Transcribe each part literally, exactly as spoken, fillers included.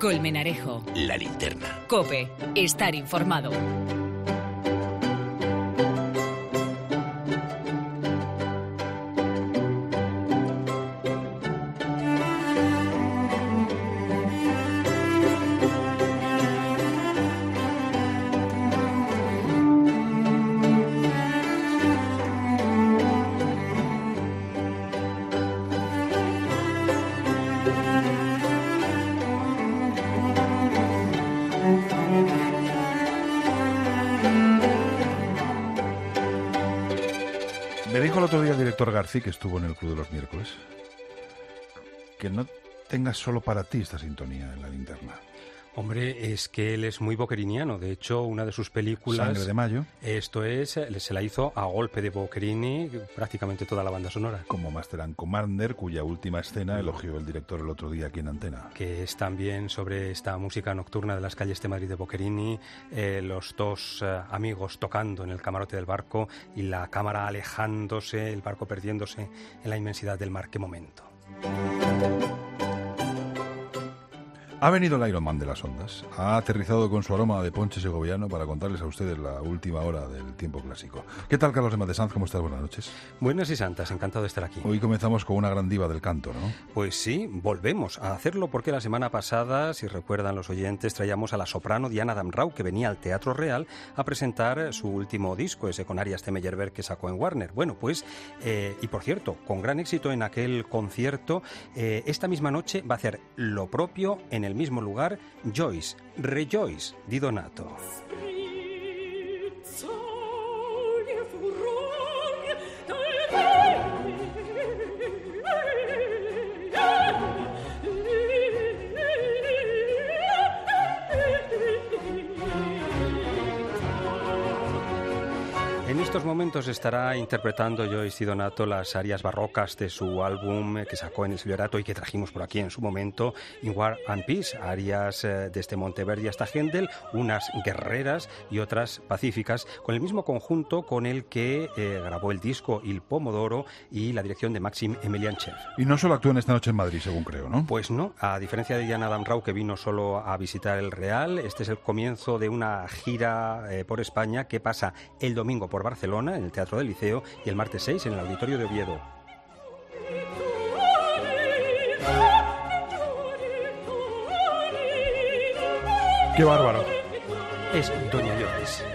Colmenarejo. La Linterna. COPE. Estar informado. Me dijo el otro día el director García, que estuvo en el Club de los Miércoles, que no tengas solo para ti esta sintonía en La Linterna. Hombre, es que él es muy boqueriniano. De hecho, una de sus películas... Sangre de Mayo. Esto es, se la hizo a golpe de Boccherini prácticamente toda la banda sonora. Como Master and Commander, cuya última escena elogió el director el otro día aquí en Antena. Que es también sobre esta música nocturna de las calles de Madrid de Boccherini, eh, los dos eh, amigos tocando en el camarote del barco y la cámara alejándose, el barco perdiéndose en la inmensidad del mar. ¡Qué momento! Ha venido el Iron Man de las ondas, ha aterrizado con su aroma de ponche segoviano para contarles a ustedes la última hora del tiempo clásico. ¿Qué tal, Carlos de Sanz? ¿Cómo estás? Buenas noches. Buenas y santas, encantado de estar aquí. Hoy comenzamos con una gran diva del canto, ¿no? Pues sí, volvemos a hacerlo porque la semana pasada, si recuerdan los oyentes, traíamos a la soprano Diana Damrau, que venía al Teatro Real a presentar su último disco, ese con arias de Meyerbeer que sacó en Warner. Bueno, pues, eh, y por cierto, con gran éxito en aquel concierto, eh, esta misma noche va a hacer lo propio en el mismo lugar Joyce, Rejoice di Donato. En estos momentos estará interpretando Joyce Di Donato las arias barrocas de su álbum que sacó en el Silverato y que trajimos por aquí en su momento, In War and Peace, arias desde Monteverdi hasta Händel, unas guerreras y otras pacíficas, con el mismo conjunto con el que eh, grabó el disco Il Pomodoro y la dirección de Maxim Emelianchev. Y no solo actúan esta noche en Madrid, según creo, ¿no? Pues no, a diferencia de Diana Damrau, que vino solo a visitar el Real, este es el comienzo de una gira eh, por España que pasa el domingo por Barcelona, en el Teatro del Liceo, y el martes seis en el Auditorio de Oviedo. ¡Qué bárbaro! Es Doña Lloris.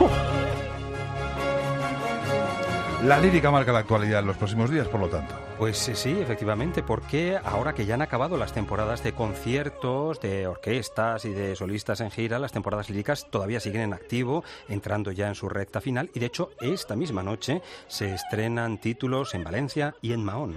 La lírica marca la actualidad en los próximos días, por lo tanto. Pues sí, efectivamente, porque ahora que ya han acabado las temporadas de conciertos, de orquestas y de solistas en gira, las temporadas líricas todavía siguen en activo, entrando ya en su recta final, y de hecho esta misma noche se estrenan títulos en Valencia y en Mahón.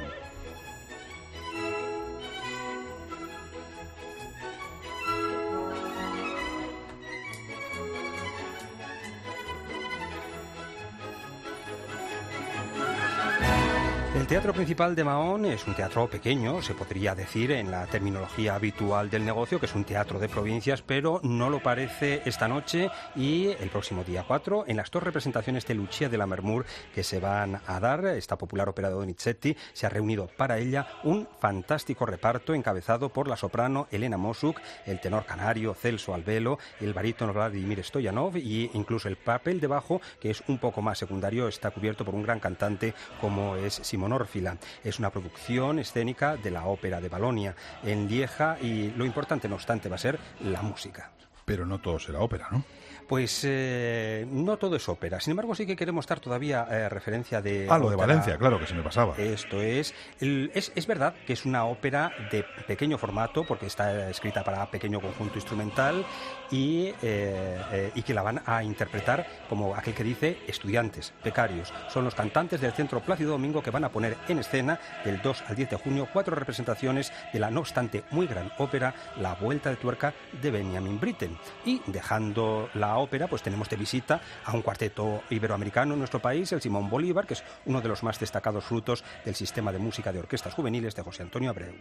El Teatro Principal de Mahón es un teatro pequeño, se podría decir en la terminología habitual del negocio, que es un teatro de provincias, pero no lo parece esta noche y el próximo día cuatro, en las dos representaciones de Lucia de Lammermoor que se van a dar. Esta popular ópera de Donizetti, se ha reunido para ella un fantástico reparto encabezado por la soprano Elena Mosuk, el tenor canario Celso Albelo, el barítono Vladimir Stoyanov y incluso el papel de bajo, que es un poco más secundario, está cubierto por un gran cantante como es Simón Orfila. Es una producción escénica de la Ópera de Balonia en Lieja y lo importante, no obstante, va a ser la música. Pero no todo será ópera, ¿no? Pues eh, no todo es ópera. Sin embargo, sí que queremos dar todavía eh, referencia de... Ah, lo de ópera. Valencia, claro, que se me pasaba. Esto es, el, es... Es verdad que es una ópera de pequeño formato, porque está escrita para pequeño conjunto instrumental y, eh, eh, y que la van a interpretar como aquel que dice estudiantes, becarios. Son los cantantes del Centro Plácido Domingo que van a poner en escena del dos al diez de junio cuatro representaciones de la no obstante muy gran ópera La Vuelta de Tuerca de Benjamin Britten. Y dejando la ópera, pues tenemos de visita a un cuarteto iberoamericano en nuestro país, el Simón Bolívar, que es uno de los más destacados frutos del sistema de música de orquestas juveniles de José Antonio Abreu.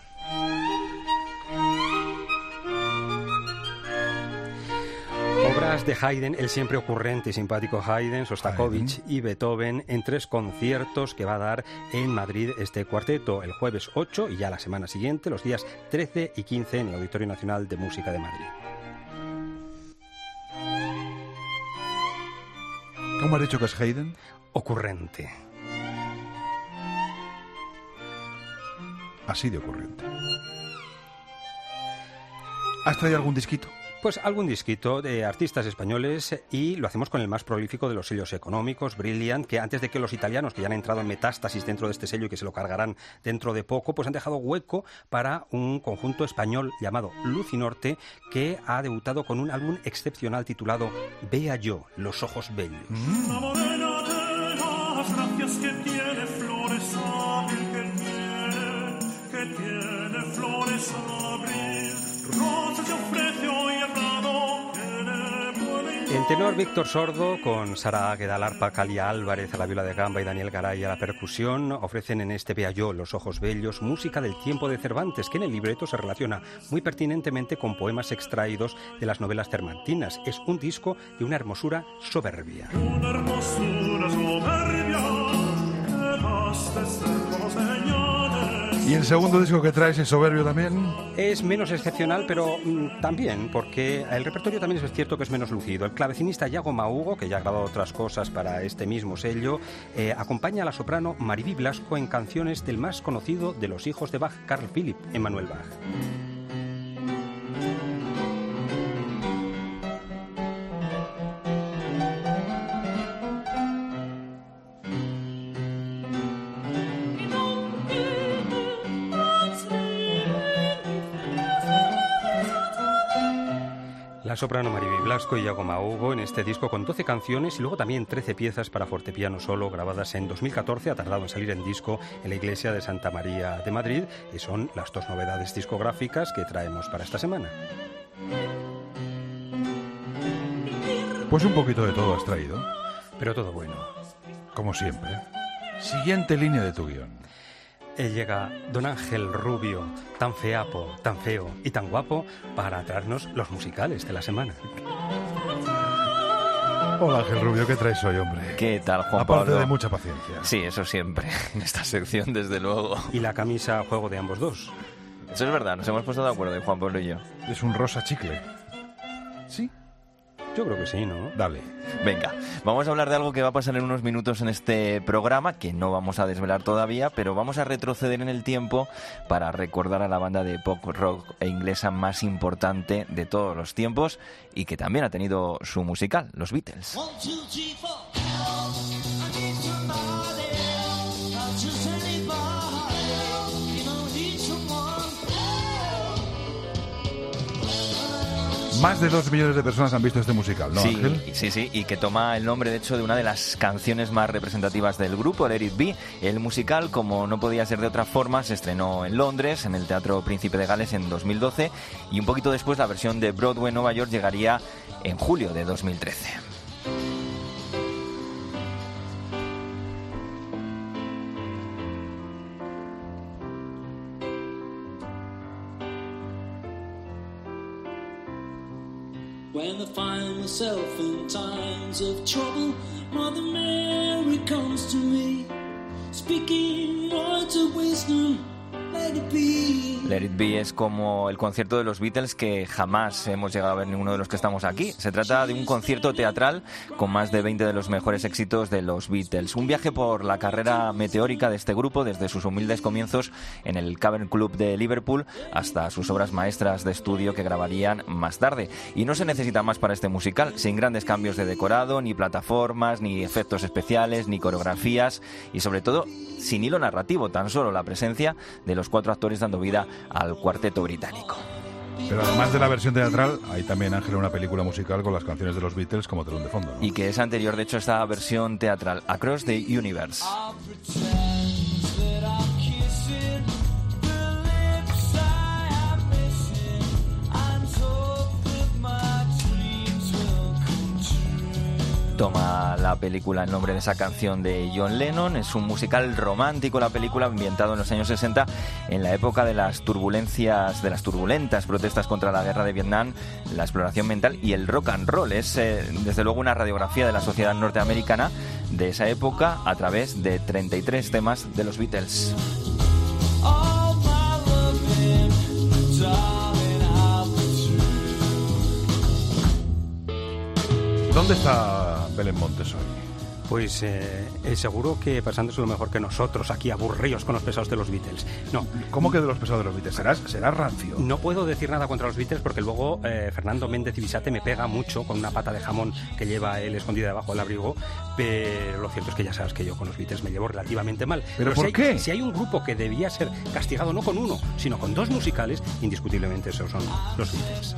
Obras Además de Haydn, el siempre ocurrente y simpático Haydn, Sostakovich y Beethoven, en tres conciertos que va a dar en Madrid este cuarteto, el jueves ocho y ya la semana siguiente, los días trece y quince en el Auditorio Nacional de Música de Madrid. ¿Cómo has dicho que es Haydn? Ocurrente. Así de ocurrente. ¿Has traído algún disquito? Pues algún disquito de artistas españoles, y lo hacemos con el más prolífico de los sellos económicos, Brilliant, que antes de que los italianos, que ya han entrado en metástasis dentro de este sello y que se lo cargarán dentro de poco, pues han dejado hueco para un conjunto español llamado Lucinorte, que ha debutado con un álbum excepcional titulado Vea yo, los ojos bellos. Mm. La morena de las gracias que tiene flores abril, que tiene, que tiene flores abril, rosas se ofrece hoy el prado, tiene buena. El tenor Víctor Sordo, con Sara Águeda al arpa, Calia Álvarez a la viola de gamba y Daniel Garay a la percusión, ofrecen en este Vea yo, los ojos bellos, música del tiempo de Cervantes, que en el libreto se relaciona muy pertinentemente con poemas extraídos de las novelas cervantinas. Es un disco de una hermosura soberbia. Una hermosura soberbia que das de ser como señales. ¿Y el segundo disco que traes es soberbio también? Es menos excepcional, pero mmm, también, porque el repertorio también es cierto que es menos lucido. El clavecinista Iago Mahugo, que ya ha grabado otras cosas para este mismo sello, eh, acompaña a la soprano Mariví Blasco en canciones del más conocido de los hijos de Bach, Carl Philipp Emanuel Bach. La soprano Mariví Blasco y Iago Mahugo en este disco con doce canciones y luego también trece piezas para fortepiano solo grabadas en dos mil catorce, ha tardado en salir en disco en la iglesia de Santa María de Madrid, y son las dos novedades discográficas que traemos para esta semana. Pues un poquito de todo has traído, Pero todo bueno. como siempre. Siguiente línea de tu guión. Eh, llega don Ángel Rubio, tan feapo, tan feo y tan guapo, para traernos los musicales de la semana. Hola Ángel Rubio, ¿qué traes hoy, hombre? ¿Qué tal, Juan Aparte Pablo? de mucha paciencia. Sí, eso siempre, en esta sección, desde luego. Y la camisa a juego de ambos dos. Eso es verdad, nos hemos puesto de acuerdo, Juan Pablo y yo. Es un rosa chicle. ¿Sí? Yo creo que sí, ¿no? Dale. Venga, vamos a hablar de algo que va a pasar en unos minutos en este programa, que no vamos a desvelar todavía, pero vamos a retroceder en el tiempo para recordar a la banda de pop rock e inglesa más importante de todos los tiempos y que también ha tenido su musical, los Beatles. One, two, three, four. I need somebody to send me by. You know, need someone. Más de dos millones de personas han visto este musical, ¿no, sí, Ángel? sí, sí, y que toma el nombre, de hecho, de una de las canciones más representativas del grupo, Let It Be. El musical, como no podía ser de otra forma, se estrenó en Londres, en el Teatro Príncipe de Gales, en dos mil doce, y un poquito después la versión de Broadway Nueva York llegaría en julio de dos mil trece. When I find myself in times of trouble, Mother Mary comes to me, speaking words of wisdom, let it be. Let It Be es como el concierto de los Beatles que jamás hemos llegado a ver ninguno de los que estamos aquí. Se trata de un concierto teatral con más de veinte de los mejores éxitos de los Beatles. Un viaje por la carrera meteórica de este grupo, desde sus humildes comienzos en el Cavern Club de Liverpool hasta sus obras maestras de estudio que grabarían más tarde. Y no se necesita más para este musical, sin grandes cambios de decorado, ni plataformas, ni efectos especiales, ni coreografías y sobre todo sin hilo narrativo, tan solo la presencia de los cuatro actores dando vida al cuarteto británico. Pero además de la versión teatral, hay también, Ángel, una película musical con las canciones de los Beatles como telón de fondo, ¿no? Y que es anterior, de hecho, a esta versión teatral, Across the Universe. Toma la película el nombre de esa canción de John Lennon. Es un musical romántico, la película, ambientado en los años sesenta, en la época de las turbulencias, de las turbulentas protestas contra la guerra de Vietnam, la exploración mental y el rock and roll. Es, eh, desde luego, una radiografía de la sociedad norteamericana de esa época a través de treinta y tres temas de los Beatles. ¿Dónde está Belén Montes hoy? Pues eh, eh, seguro que pasándose lo mejor que nosotros, aquí aburridos con los pesados de los Beatles. No. ¿Cómo que de los pesados de los Beatles? ¿Serás, serás rancio? No puedo decir nada contra los Beatles porque luego eh, Fernando Méndez Ibisate me pega mucho con una pata de jamón que lleva él escondida debajo del abrigo, pero lo cierto es que ya sabes que yo con los Beatles me llevo relativamente mal. ¿Pero, pero por si hay, qué? Si hay un grupo que debía ser castigado no con uno, sino con dos musicales, indiscutiblemente esos son los Beatles.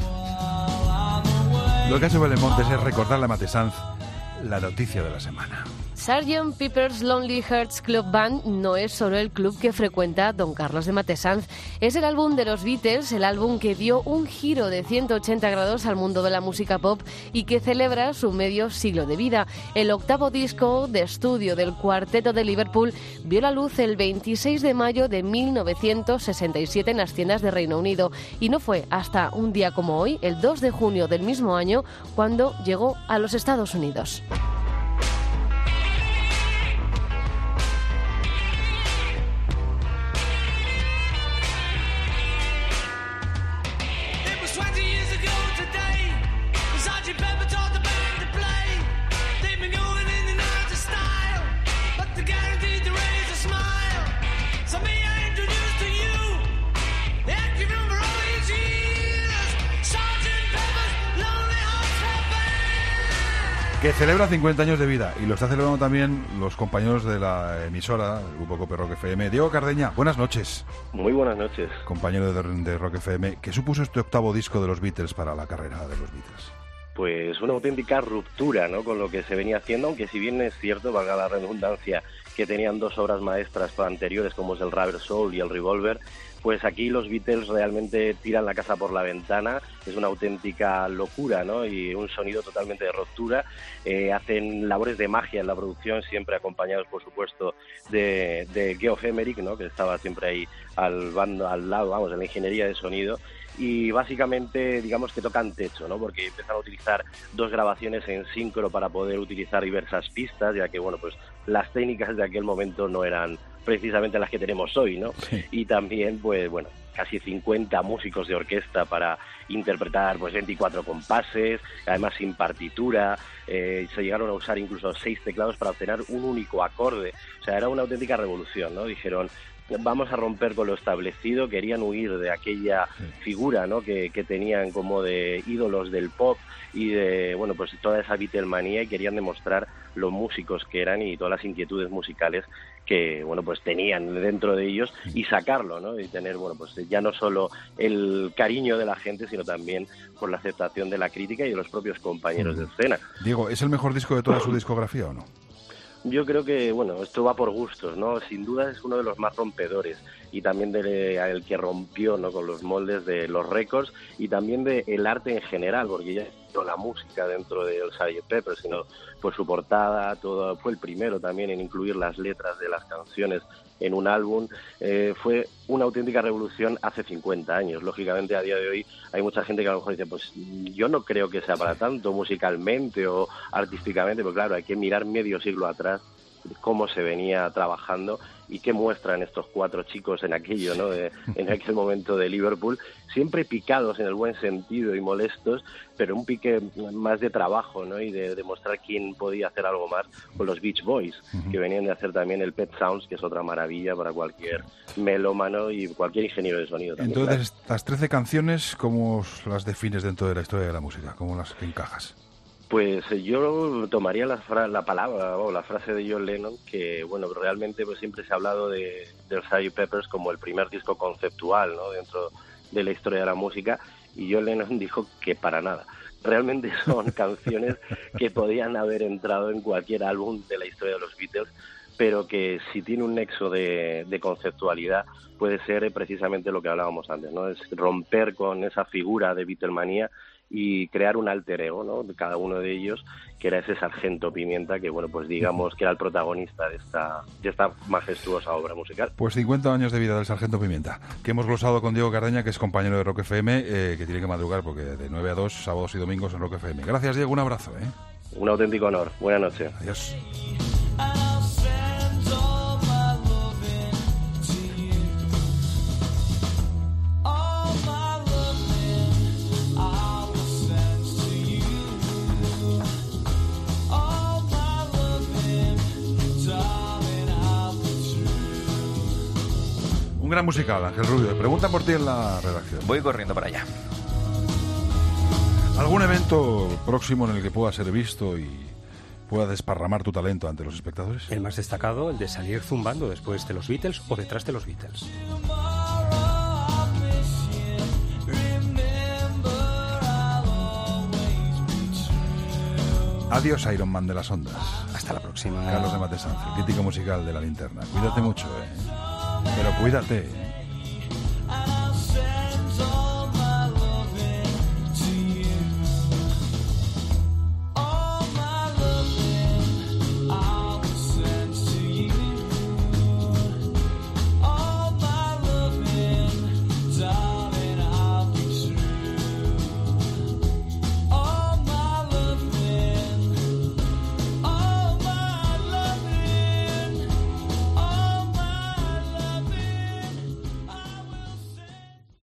Lo que hace Belén Montes es recordarle a Matesanz la noticia de la semana. sergeant Pepper's Lonely Hearts Club Band no es solo el club que frecuenta don Carlos de Matesanz. Es el álbum de los Beatles, el álbum que dio un giro de ciento ochenta grados al mundo de la música pop y que celebra su medio siglo de vida. El octavo disco de estudio del Cuarteto de Liverpool vio la luz el veintiséis de mayo de mil novecientos sesenta y siete en las tiendas de Reino Unido. Y no fue hasta un día como hoy, el dos de junio del mismo año, cuando llegó a los Estados Unidos. Que celebra cincuenta años de vida y lo está celebrando también los compañeros de la emisora, el grupo Cope Rock F M. Diego Cardeña, buenas noches. Muy buenas noches. Compañero de, de Rock F M. ¿Qué supuso este octavo disco de los Beatles para la carrera de los Beatles? Pues una auténtica ruptura, ¿no?, con lo que se venía haciendo, aunque si bien es cierto, valga la redundancia, que tenían dos obras maestras anteriores como es el Rubber Soul y el Revolver, pues aquí los Beatles realmente tiran la casa por la ventana. Es una auténtica locura, ¿no?, y un sonido totalmente de ruptura. Eh, hacen labores de magia en la producción, siempre acompañados, por supuesto, de, de Geoff Emerick, ¿no?, que estaba siempre ahí al bando, al lado, vamos, en la ingeniería de sonido. Y básicamente, digamos que tocan techo, ¿no?, porque empiezan a utilizar dos grabaciones en síncrono para poder utilizar diversas pistas, ya que, bueno, pues las técnicas de aquel momento no eran precisamente las que tenemos hoy, ¿no? Sí. Y también, pues, bueno, casi cincuenta músicos de orquesta para interpretar, pues, veinticuatro compases, además sin partitura. Eh, se llegaron a usar incluso seis teclados para obtener un único acorde. O sea, era una auténtica revolución, ¿no? Dijeron, vamos a romper con lo establecido. Querían huir de aquella figura, ¿no?, que, que tenían como de ídolos del pop y de, bueno, pues toda esa Beatlemanía, y querían demostrar los músicos que eran y todas las inquietudes musicales que, bueno, pues tenían dentro de ellos, y sacarlo, ¿no?, y tener, bueno, pues ya no solo el cariño de la gente, sino también por la aceptación de la crítica y de los propios compañeros de escena. Diego, ¿es el mejor disco de toda su discografía o no? Yo creo que, bueno, esto va por gustos, ¿no? Sin duda es uno de los más rompedores, y también de, el que rompió, ¿no?, con los moldes de los récords, y también de el arte en general, porque ya no la música dentro del sergeant Pepper, sino pues su portada, todo, fue el primero también en incluir las letras de las canciones en un álbum. Eh, fue una auténtica revolución hace cincuenta años. Lógicamente, a día de hoy hay mucha gente que a lo mejor dice, pues yo no creo que sea para tanto musicalmente o artísticamente, pero claro, hay que mirar medio siglo atrás cómo se venía trabajando y qué muestran estos cuatro chicos en aquello, ¿no?, de, en aquel momento de Liverpool, siempre picados en el buen sentido y molestos, pero un pique más de trabajo, ¿no?, y de demostrar quién podía hacer algo más con los Beach Boys, uh-huh. que venían de hacer también el Pet Sounds, que es otra maravilla para cualquier melómano y cualquier ingeniero de sonido también. Entonces, claro, las trece canciones, ¿cómo las defines dentro de la historia de la música? ¿Cómo las encajas? Pues yo tomaría la, fra- la palabra o la frase de John Lennon, que, bueno, realmente pues siempre se ha hablado de, de sergeant Pepper's como el primer disco conceptual, ¿no?, dentro de la historia de la música, y John Lennon dijo que para nada. Realmente son canciones que podían haber entrado en cualquier álbum de la historia de los Beatles, pero que si tiene un nexo de, de conceptualidad puede ser precisamente lo que hablábamos antes, ¿no?, es romper con esa figura de Beatlemanía y crear un alter ego, ¿no? De cada uno de ellos, que era ese Sargento Pimienta, que bueno, pues digamos que era el protagonista de esta, de esta majestuosa obra musical. Pues cincuenta años de vida del Sargento Pimienta, que hemos glosado con Diego Cardeña, que es compañero de Rock F M, eh, que tiene que madrugar porque de nueve a dos, sábados y domingos en Rock F M. Gracias, Diego, un abrazo, ¿eh? Un auténtico honor. Buenas noches. Adiós. Un gran musical, Ángel Rubio. Preguntan por ti en la redacción. Voy corriendo para allá. ¿Algún evento próximo en el que pueda ser visto y pueda desparramar tu talento ante los espectadores? El más destacado, el de salir zumbando después de los Beatles o detrás de los Beatles. Adiós, Iron Man de las ondas. Hasta la próxima. Carlos de Matesanz, crítico musical de La Linterna. Cuídate mucho, ¿eh? Pero cuídate.